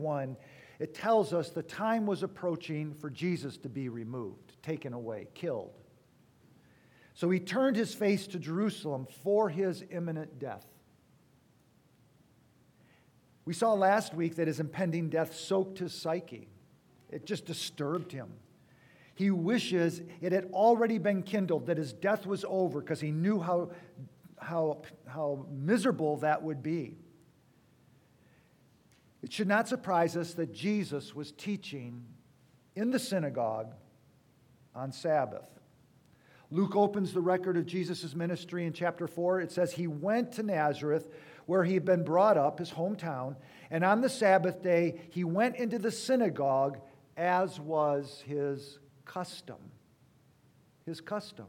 1, it tells us the time was approaching for Jesus to be removed, taken away, killed. So he turned his face to Jerusalem for his imminent death. We saw last week that his impending death soaked his psyche. It just disturbed him. He wishes it had already been kindled, that his death was over, because he knew how miserable that would be. It should not surprise us that Jesus was teaching in the synagogue on Sabbath. Luke opens the record of Jesus' ministry in chapter 4. It says he went to Nazareth, where he had been brought up, his hometown, and on the Sabbath day he went into the synagogue, as was his custom. His custom.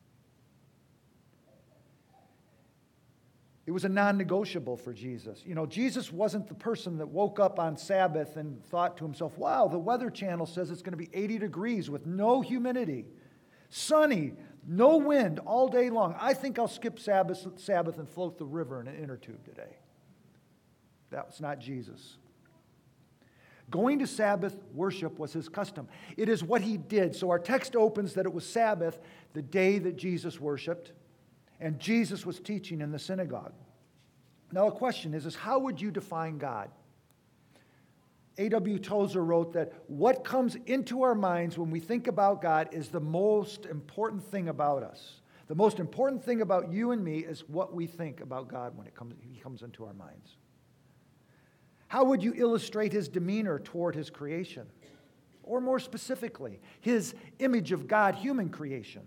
It was a non-negotiable for Jesus. You know, Jesus wasn't the person that woke up on Sabbath and thought to himself, wow, the Weather Channel says it's going to be 80 degrees with no humidity, sunny, no wind all day long. I think I'll skip Sabbath and float the river in an inner tube today. That was not Jesus. Going to Sabbath worship was his custom. It is what he did. So our text opens that it was Sabbath, the day that Jesus worshiped, and Jesus was teaching in the synagogue. Now a question is how would you define God? A.W. Tozer wrote that what comes into our minds when we think about God is the most important thing about us. The most important thing about you and me is what we think about God when he comes into our minds. How would you illustrate his demeanor toward his creation? Or more specifically, his image of God, human creation?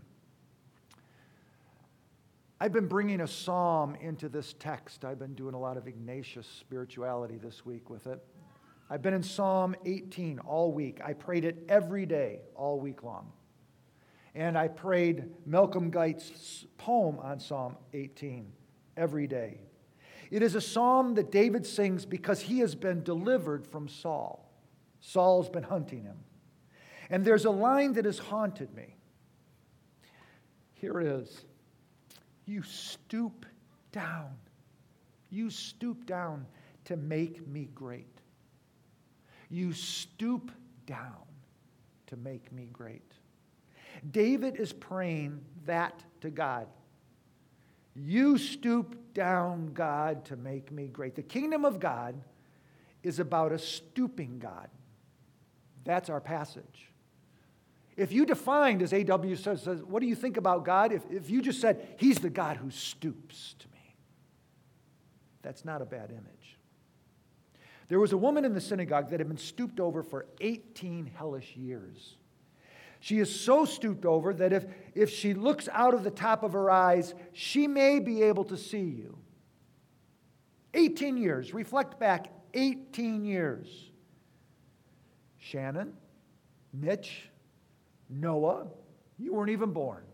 I've been bringing a psalm into this text. I've been doing a lot of Ignatius spirituality this week with it. I've been in Psalm 18 all week. I prayed it every day all week long. And I prayed Malcolm Geit's poem on Psalm 18 every day. It is a psalm that David sings because he has been delivered from Saul. Saul's been hunting him. And there's a line that has haunted me. Here it is. You stoop down. You stoop down to make me great. You stoop down to make me great. David is praying that to God. You stoop down, God, to make me great. The kingdom of God is about a stooping God. That's our passage. If you defined, as A.W. says, what do you think about God? If you just said, he's the God who stoops to me, that's not a bad image. There was a woman in the synagogue that had been stooped over for 18 hellish years. She is so stooped over that if she looks out of the top of her eyes, she may be able to see you. 18 years. Reflect back 18 years. Shannon, Mitch, Noah, you weren't even born.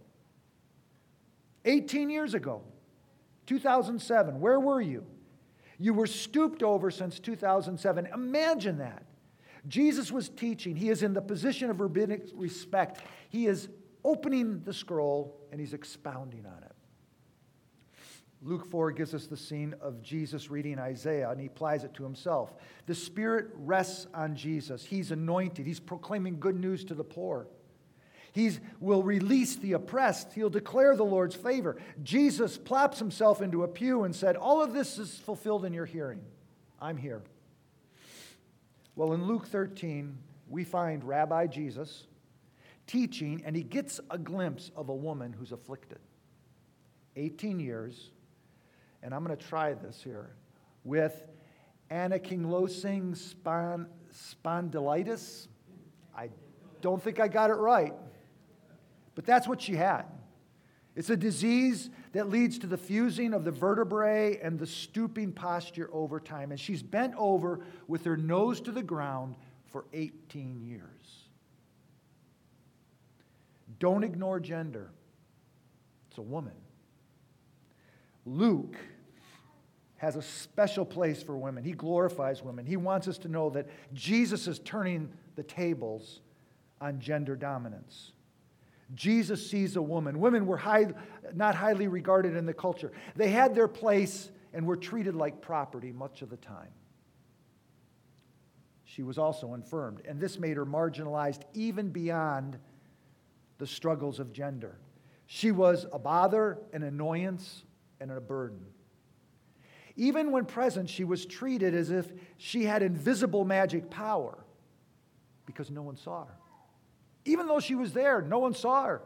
18 years ago, 2007, where were you? You were stooped over since 2007. Imagine that. Jesus was teaching. He is in the position of rabbinic respect. He is opening the scroll and he's expounding on it. Luke 4 gives us the scene of Jesus reading Isaiah, and he applies it to himself. The Spirit rests on Jesus. He's anointed. He's proclaiming good news to the poor. He will release the oppressed. He'll declare the Lord's favor. Jesus plops himself into a pew and said, all of this is fulfilled in your hearing. I'm here. Well, in Luke 13, we find Rabbi Jesus teaching, and he gets a glimpse of a woman who's afflicted. 18 years, and I'm going to try this here, with ankylosing spondylitis. I don't think I got it right, but that's what she had. It's a disease that leads to the fusing of the vertebrae and the stooping posture over time. And she's bent over with her nose to the ground for 18 years. Don't ignore gender. It's a woman. Luke has a special place for women. He glorifies women. He wants us to know that Jesus is turning the tables on gender dominance. Jesus sees a woman. Women were not highly regarded in the culture. They had their place and were treated like property much of the time. she was also infirmed. And this made her marginalized even beyond the struggles of gender. She was a bother, an annoyance, and a burden. Even when present, she was treated as if she had invisible magic power because no one saw her. Even though she was there, no one saw her.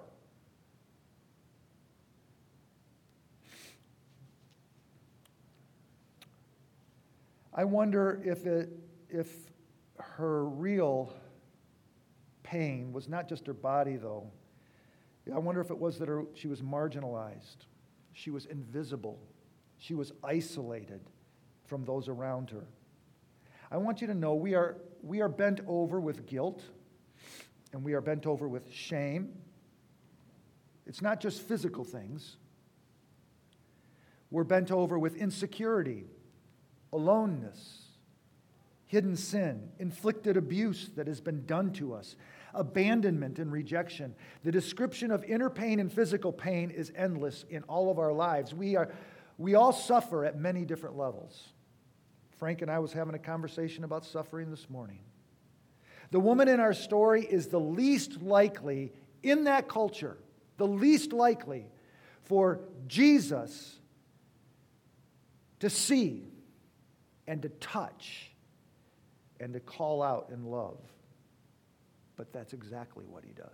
I wonder if her real pain was not just her body, though. I wonder if it was that she was marginalized. She was invisible. She was isolated from those around her. I want you to know we are bent over with guilt, and we are bent over with shame. It's not just physical things. We're bent over with insecurity, aloneness, hidden sin, inflicted abuse that has been done to us, abandonment and rejection. The description of inner pain and physical pain is endless in all of our lives. We all suffer at many different levels. Frank and I was having a conversation about suffering this morning. The woman in our story is the least likely in that culture, the least likely for Jesus to see and to touch and to call out in love. But that's exactly what he does.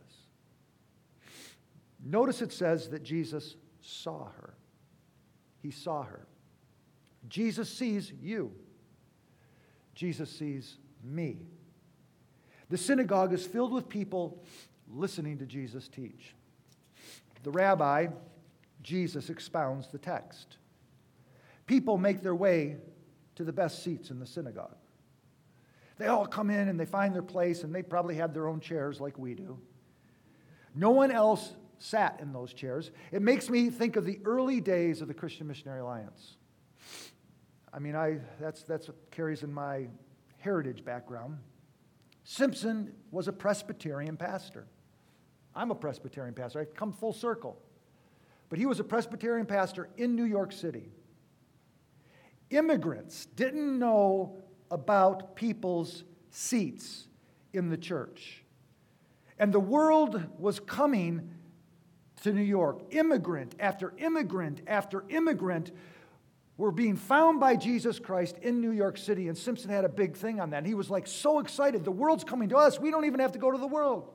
Notice it says that Jesus saw her. He saw her. Jesus sees you. Jesus sees me. The synagogue is filled with people listening to Jesus teach. The rabbi, Jesus, expounds the text. People make their way to the best seats in the synagogue. They all come in and they find their place, and they probably have their own chairs like we do. No one else sat in those chairs. It makes me think of the early days of the Christian Missionary Alliance. I mean, that's what carries in my heritage background. Simpson was a Presbyterian pastor. I'm a Presbyterian pastor. I've come full circle. But he was a Presbyterian pastor in New York City. Immigrants didn't know about people's seats in the church. And the world was coming to New York. Immigrant after immigrant after immigrant were being found by Jesus Christ in New York City, and Simpson had a big thing on that. And he was like so excited. The world's coming to us. We don't even have to go to the world.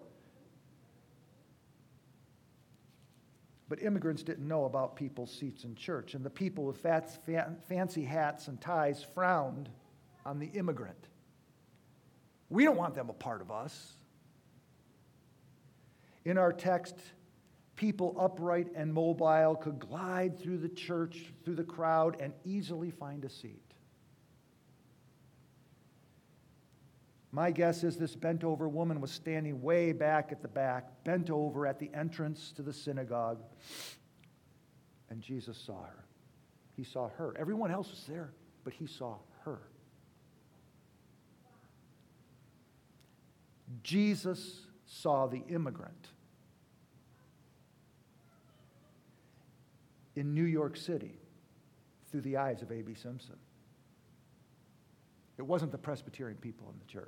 But immigrants didn't know about people's seats in church, and the people with fancy hats and ties frowned on the immigrant. We don't want them a part of us. In our text, people upright and mobile could glide through the church, through the crowd, and easily find a seat. My guess is this bent-over woman was standing way back at the back, bent over at the entrance to the synagogue, and Jesus saw her. He saw her. Everyone else was there, but he saw her. Jesus saw the immigrant in New York City through the eyes of A.B. Simpson. It wasn't the Presbyterian people in the church.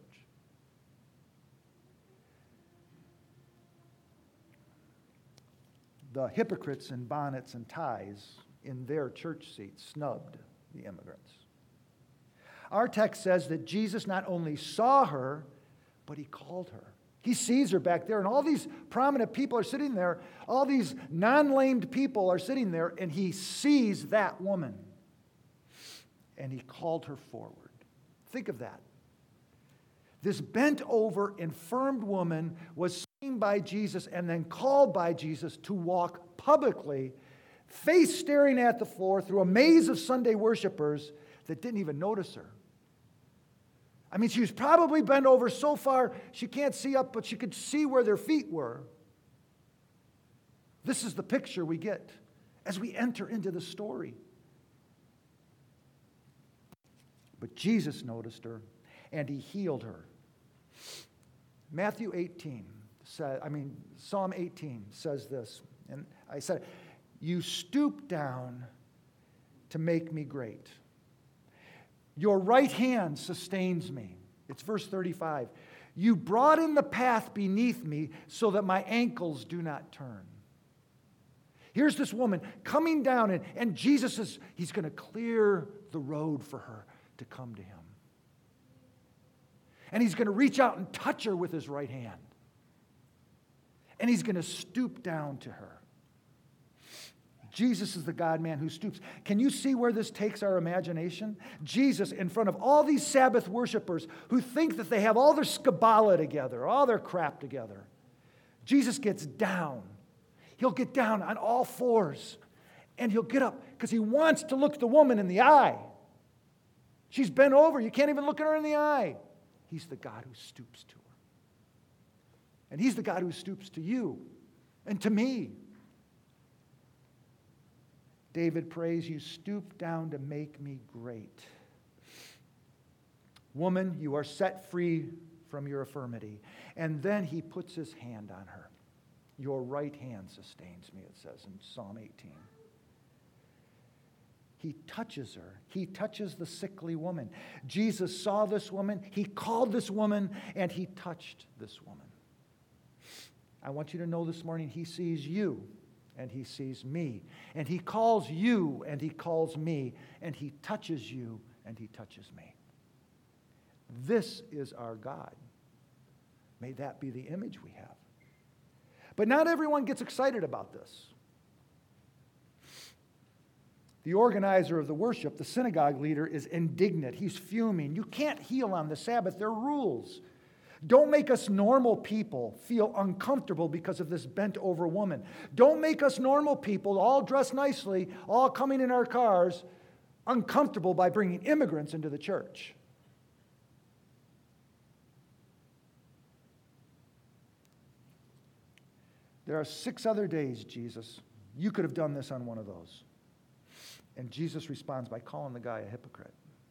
The hypocrites in bonnets and ties in their church seats snubbed the immigrants. Our text says that Jesus not only saw her, but he called her. He sees her back there, and all these prominent people are sitting there. All these non-lamed people are sitting there, and he sees that woman. And he called her forward. Think of that. This bent-over, infirmed woman was seen by Jesus and then called by Jesus to walk publicly, face staring at the floor through a maze of Sunday worshipers that didn't even notice her. I mean, she was probably bent over so far she can't see up, but she could see where their feet were. This is the picture we get as we enter into the story. But Jesus noticed her, and he healed her. Psalm 18 says this, and I said, "You stoop down to make me great. Your right hand sustains me. It's verse 35. You broaden the path beneath me so that my ankles do not turn. Here's this woman coming down, and Jesus he's going to clear the road for her to come to him. And he's going to reach out and touch her with his right hand. And he's going to stoop down to her. Jesus is the God-man who stoops. Can you see where this takes our imagination? Jesus, in front of all these Sabbath worshipers who think that they have all their Kabbalah together, all their crap together, Jesus gets down. He'll get down on all fours, and he'll get up because he wants to look the woman in the eye. She's bent over. You can't even look at her in the eye. He's the God who stoops to her. And he's the God who stoops to you and to me. David prays, you stoop down to make me great. Woman, you are set free from your infirmity. And then he puts his hand on her. Your right hand sustains me, it says in Psalm 18. He touches her. He touches the sickly woman. Jesus saw this woman. He called this woman, and he touched this woman. I want you to know this morning, he sees you, and he sees me. And he calls you, and he calls me. And he touches you, and he touches me. This is our God. May that be the image we have. But not everyone gets excited about this. The organizer of the worship, the synagogue leader, is indignant. He's fuming. You can't heal on the Sabbath. There are rules. Don't make us normal people feel uncomfortable because of this bent-over woman. Don't make us normal people, all dressed nicely, all coming in our cars, uncomfortable by bringing immigrants into the church. There are 6 other days, Jesus. You could have done this on one of those. And Jesus responds by calling the guy a hypocrite.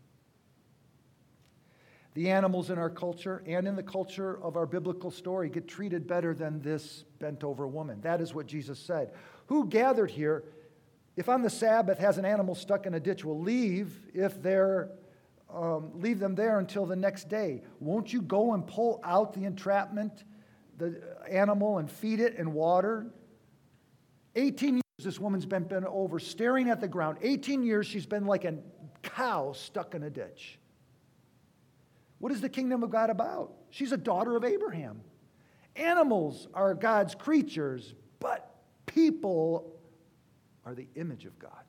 The animals in our culture and in the culture of our biblical story get treated better than this bent-over woman. That is what Jesus said. Who gathered here, if on the Sabbath has an animal stuck in a ditch, will leave leave them there until the next day? Won't you go and pull out the entrapment, the animal, and feed it and water? 18 years this woman's been bent over, staring at the ground. 18 years she's been like a cow stuck in a ditch. What is the kingdom of God about? She's a daughter of Abraham. Animals are God's creatures, but people are the image of God.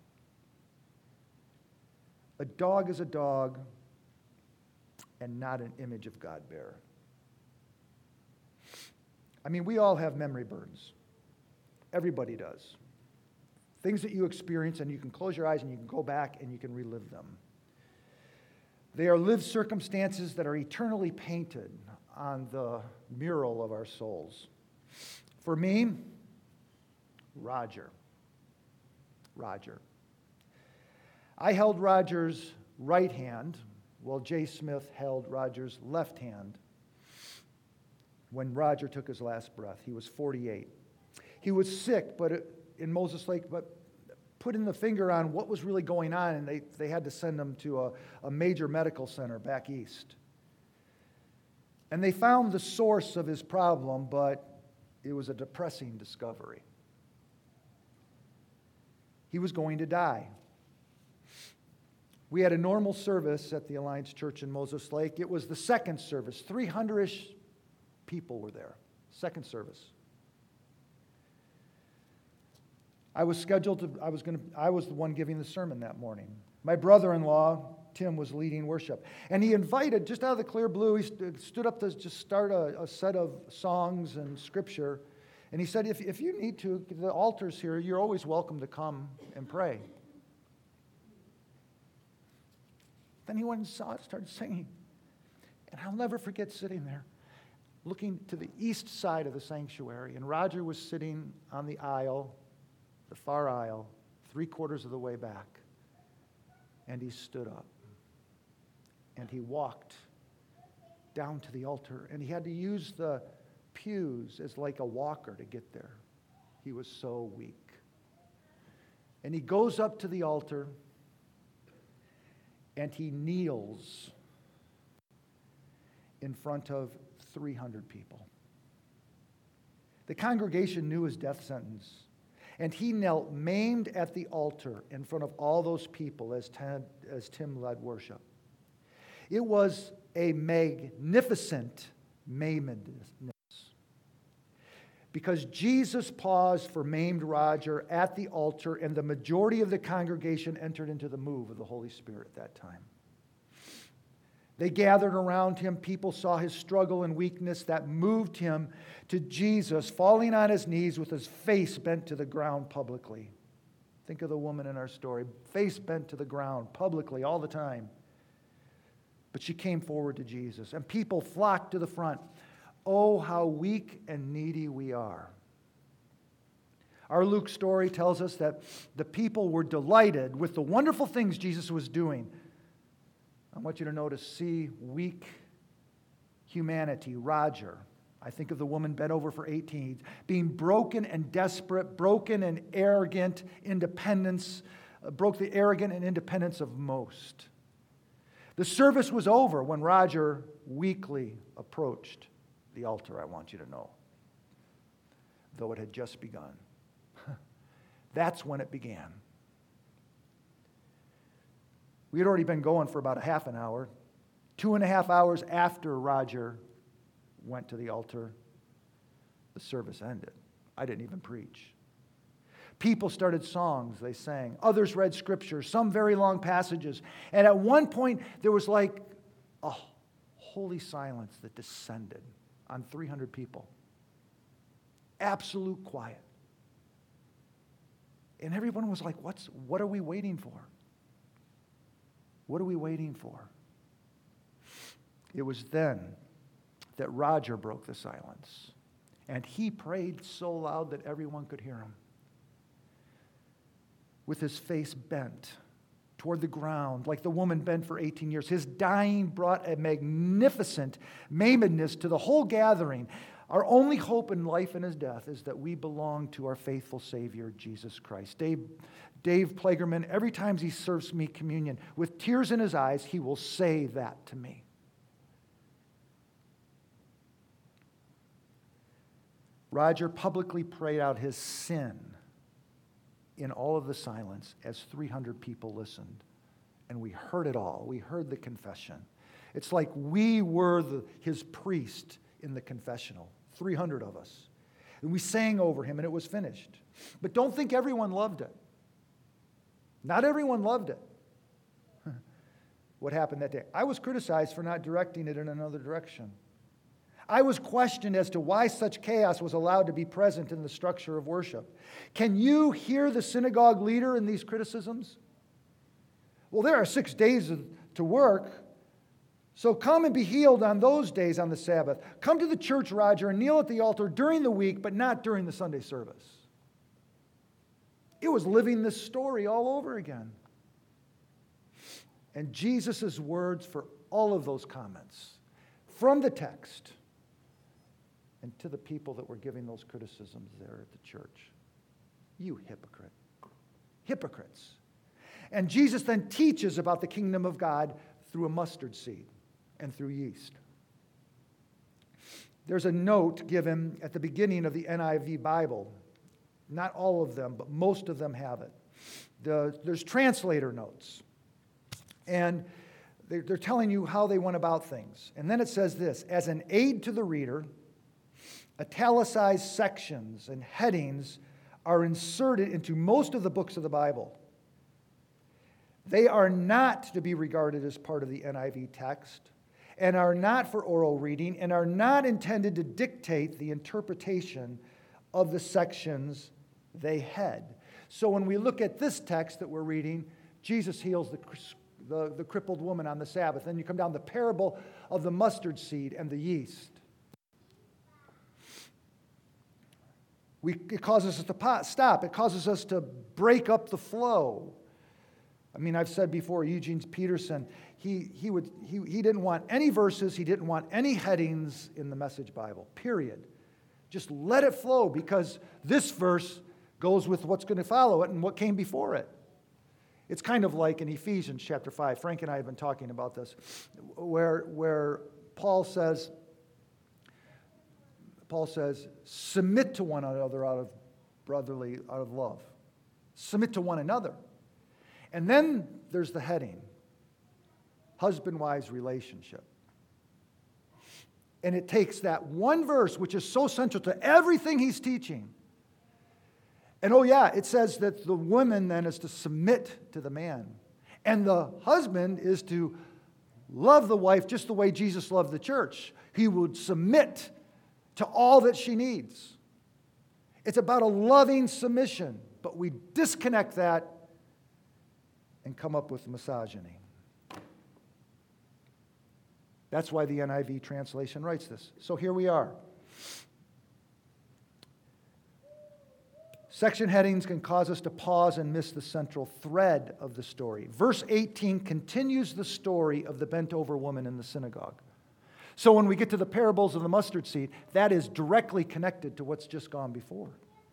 A dog is a dog and not an image of God bearer. I mean, we all have memory burns. Everybody does. Things that you experience, and you can close your eyes and you can go back and you can relive them. They are lived circumstances that are eternally painted on the mural of our souls. For me, Roger. I held Roger's right hand while Jay Smith held Roger's left hand when Roger took his last breath. He was 48. He was sick in Moses Lake, but putting the finger on what was really going on, and they had to send him to a major medical center back east. And they found the source of his problem, but it was a depressing discovery. He was going to die. We had a normal service at the Alliance Church in Moses Lake. It was the second service. 300-ish people were there. Second service. I was the one giving the sermon that morning. My brother-in-law, Tim, was leading worship. And he invited, just out of the clear blue, he stood up to just start a set of songs and scripture. And he said, if you need to, the altar's here, you're always welcome to come and pray. Then he went and saw it, started singing. And I'll never forget sitting there, looking to the east side of the sanctuary. And Roger was sitting on the aisle, the far aisle, 3/4 of the way back. And he stood up. And he walked down to the altar. And he had to use the pews as like a walker to get there. He was so weak. And he goes up to the altar. And he kneels. in front of 300 people. The congregation knew his death sentence, and he knelt maimed at the altar in front of all those people as Tim led worship. It was a magnificent maimedness, because Jesus paused for maimed Roger at the altar, and the majority of the congregation entered into the move of the Holy Spirit at that time. They gathered around him. People saw his struggle and weakness that moved him to Jesus, falling on his knees with his face bent to the ground publicly. Think of the woman in our story, face bent to the ground publicly all the time. But she came forward to Jesus, and people flocked to the front. Oh, how weak and needy we are. Our Luke story tells us that the people were delighted with the wonderful things Jesus was doing. I want you to notice, see weak humanity, Roger. I think of the woman bent over for 18, being broken and desperate, broken and arrogant independence, broke the arrogant and independence of most. The service was over when Roger weakly approached the altar, I want you to know, though it had just begun. That's when it began. We had already been going for about a half an hour. 2.5 hours after Roger went to the altar, the service ended. I didn't even preach. People started songs they sang. Others read scripture, some very long passages. And at one point, there was like a holy silence that descended on 300 people. Absolute quiet. And everyone was like, what are we waiting for? What are we waiting for? It was then that Roger broke the silence. And he prayed so loud that everyone could hear him. With his face bent toward the ground, like the woman bent for 18 years. His dying brought a magnificent maimedness to the whole gathering. Our only hope in life and his death is that we belong to our faithful Savior, Jesus Christ. Dave Plagerman, every time he serves me communion, with tears in his eyes, he will say that to me. Roger publicly prayed out his sin in all of the silence as 300 people listened. And we heard it all. We heard the confession. It's like we were his priest in the confessional, 300 of us. And we sang over him, and it was finished. But don't think everyone loved it. Not everyone loved it. What happened that day? I was criticized for not directing it in another direction. I was questioned as to why such chaos was allowed to be present in the structure of worship. Can you hear the synagogue leader in these criticisms? Well, there are 6 days to work, so come and be healed on those days on the Sabbath. Come to the church, Roger, and kneel at the altar during the week, but not during the Sunday service. It was living this story all over again. And Jesus' words for all of those comments from the text and to the people that were giving those criticisms there at the church. You hypocrite. Hypocrites. And Jesus then teaches about the kingdom of God through a mustard seed and through yeast. There's a note given at the beginning of the NIV Bible. Not all of them, but most of them have it. There's translator notes. And they're telling you how they went about things. And then it says this: as an aid to the reader, italicized sections and headings are inserted into most of the books of the Bible. They are not to be regarded as part of the NIV text, and are not for oral reading, and are not intended to dictate the interpretation of the sections they head. So when we look at this text that we're reading, Jesus heals the crippled woman on the Sabbath. Then you come down the parable of the mustard seed and the yeast. It causes us to stop. It causes us to break up the flow. I mean, I've said before, Eugene Peterson, he didn't want any verses, he didn't want any headings in the Message Bible, period. Just let it flow, because this verse goes with what's going to follow it and what came before it. It's kind of like in Ephesians chapter 5. Frank and I have been talking about this, where Paul says, submit to one another out of love. Submit to one another. And then there's the heading, husband-wives relationship. And it takes that one verse, which is so central to everything he's teaching. And it says that the woman then is to submit to the man. And the husband is to love the wife just the way Jesus loved the church. He would submit to all that she needs. It's about a loving submission, but we disconnect that and come up with misogyny. That's why the NIV translation writes this. So here we are. Section headings can cause us to pause and miss the central thread of the story. Verse 18 continues the story of the bent-over woman in the synagogue. So when we get to the parables of the mustard seed, that is directly connected to what's just gone before.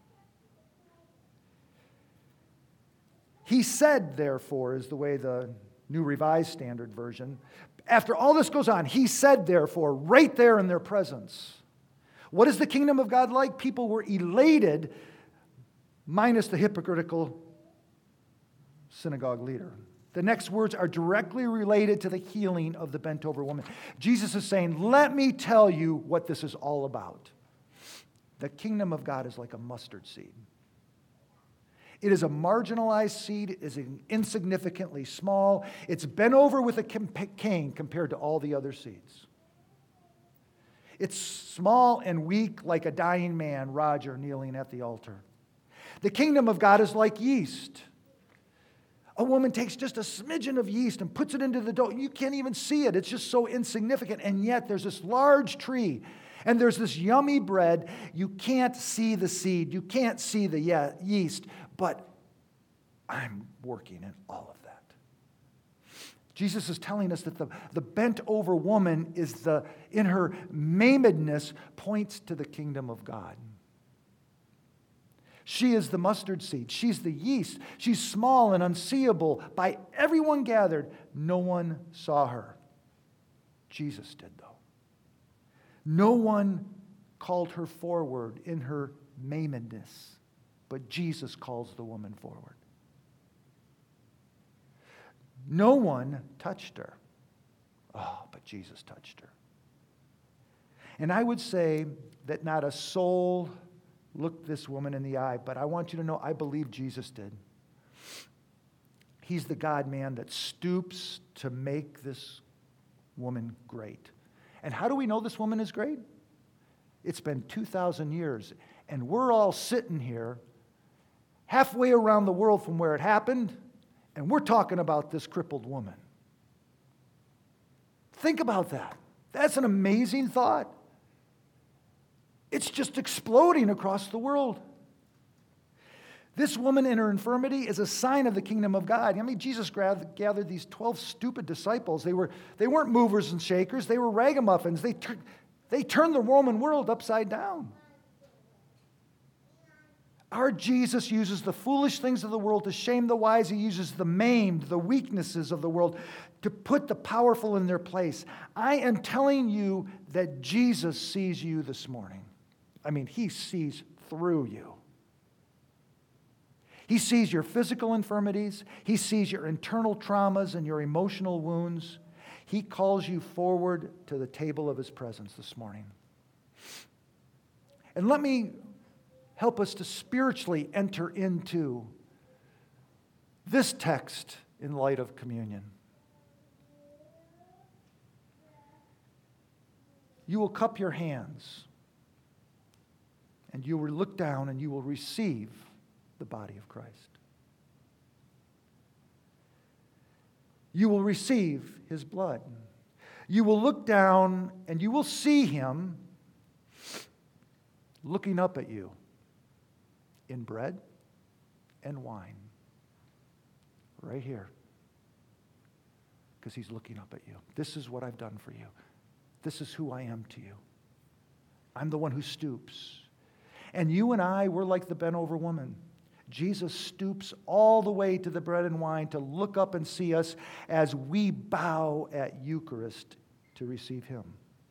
He said, therefore, is the way the New Revised Standard Version. After all this goes on, he said, therefore, right there in their presence. What is the kingdom of God like? People were elated, minus the hypocritical synagogue leader. The next words are directly related to the healing of the bent-over woman. Jesus is saying, let me tell you what this is all about. The kingdom of God is like a mustard seed. It is a marginalized seed. It is insignificantly small. It's bent over with a cane compared to all the other seeds. It's small and weak like a dying man, Roger, kneeling at the altar. The kingdom of God is like yeast. A woman takes just a smidgen of yeast and puts it into the dough. You can't even see it. It's just so insignificant. And yet there's this large tree and there's this yummy bread. You can't see the seed. You can't see the yeast. But I'm working in all of that. Jesus is telling us that the bent-over woman is in her maimedness points to the kingdom of God. She is the mustard seed. She's the yeast. She's small and unseeable. By everyone gathered, no one saw her. Jesus did, though. No one called her forward in her maimedness, but Jesus calls the woman forward. No one touched her. Oh, but Jesus touched her. And I would say that not a soul looked this woman in the eye, but I want you to know I believe Jesus did. He's the God-man that stoops to make this woman great. And how do we know this woman is great? It's been 2,000 years, and we're all sitting here halfway around the world from where it happened, and we're talking about this crippled woman. Think about that. That's an amazing thought. It's just exploding across the world. This woman in her infirmity is a sign of the kingdom of God. I mean, Jesus gathered these 12 stupid disciples. They weren't movers and shakers. They were ragamuffins. They turned the Roman world upside down. Our Jesus uses the foolish things of the world to shame the wise. He uses the maimed, the weaknesses of the world to put the powerful in their place. I am telling you that Jesus sees you this morning. I mean, he sees through you. He sees your physical infirmities. He sees your internal traumas and your emotional wounds. He calls you forward to the table of his presence this morning. And let me help us to spiritually enter into this text in light of communion. You will cup your hands, and you will look down and you will receive the body of Christ. You will receive his blood. You will look down and you will see him looking up at you in bread and wine. Right here. Because he's looking up at you. This is what I've done for you. This is who I am to you. I'm the one who stoops. And you and I, we're like the bent-over woman. Jesus stoops all the way to the bread and wine to look up and see us as we bow at Eucharist to receive him.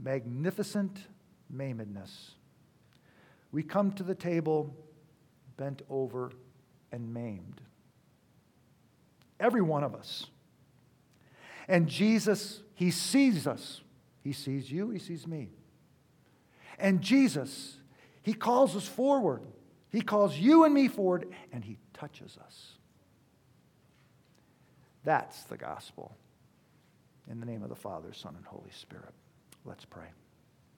magnificent maimedness. We come to the table bent over and maimed. Every one of us. And Jesus, He sees us. He sees you, He sees me. And Jesus, He calls us forward. He calls you and me forward, and He touches us. That's the gospel. In the name of the Father, Son, and Holy Spirit. Let's pray.